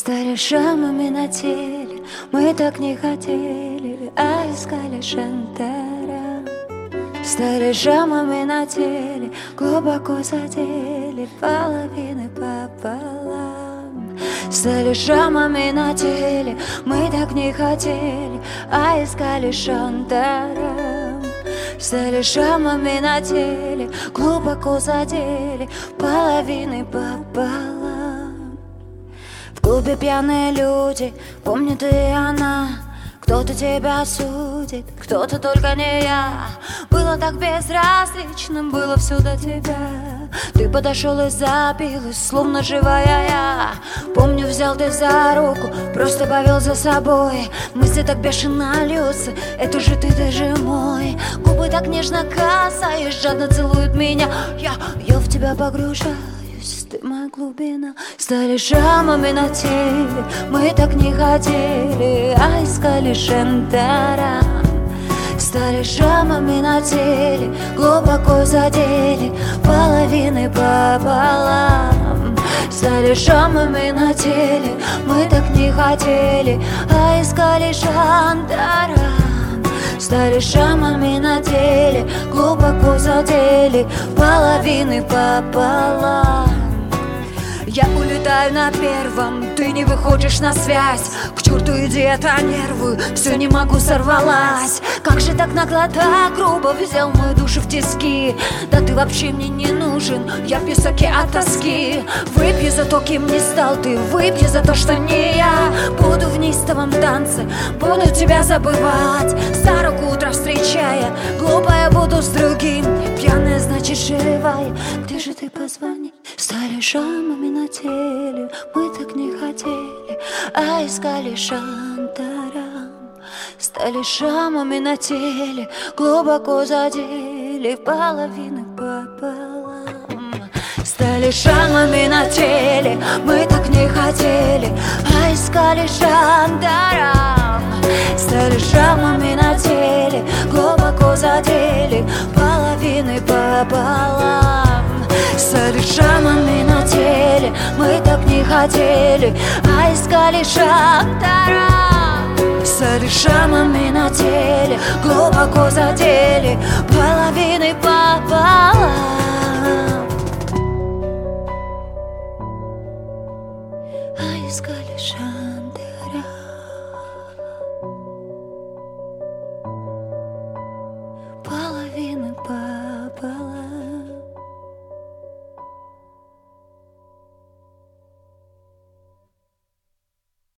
Стали шрамами на теле, мы так не хотели, а искали шантара. Стали шрамами на теле, глубоко задели, половины пополам. Стали шрамами на теле, мы так не хотели, а искали шантара. Стали шрамами на теле, глубоко задели, половины пополам. В клубе пьяные люди, помни ты и она. Кто-то тебя судит, кто-то только не я. Было так безразлично, было все до тебя. Ты подошел и забилась, словно живая я. Помню, взял ты за руку, просто повел за собой. Мысли так бешено льются, это же ты даже мой. Губы так нежно касаясь, жадно целуют меня. Я в тебя погружаюсь, ты моя глубина. Стали шрамами на теле, мы так не хотели, а искали шантара. Стали шрамами на теле, глубоко задели, половины пополам. Стали шрамами на теле, мы так не хотели, а искали шантара. Стали шрамами на теле, глубоко задели, половины пополам. Я улетаю на первом, ты не выходишь на связь. К черту иди, это нервы, все не могу, сорвалась. Как же так нагло, так грубо взял мою душу в тиски. Да ты вообще мне не нужен, я в песоке от тоски. Выпью за то, кем не стал ты, выпью за то, что не я. Буду в неистовом танце, буду тебя забывать, за руку утро встречая. Глупая буду с другим, пьяная значит живая. Где же ты, позвони? Стали шрамами на теле, мы так не хотели, а искали шантара. Стали шрамами на теле, глубоко задели, половины пополам. Стали шрамами на теле, мы так не хотели, а искали шантара. Стали шрамами на теле, глубоко задели, половины пополам. Стали шрамами на теле, мы так не хотели, а искали шантара. Стали шрамами на теле, глубоко задели, половины пополам.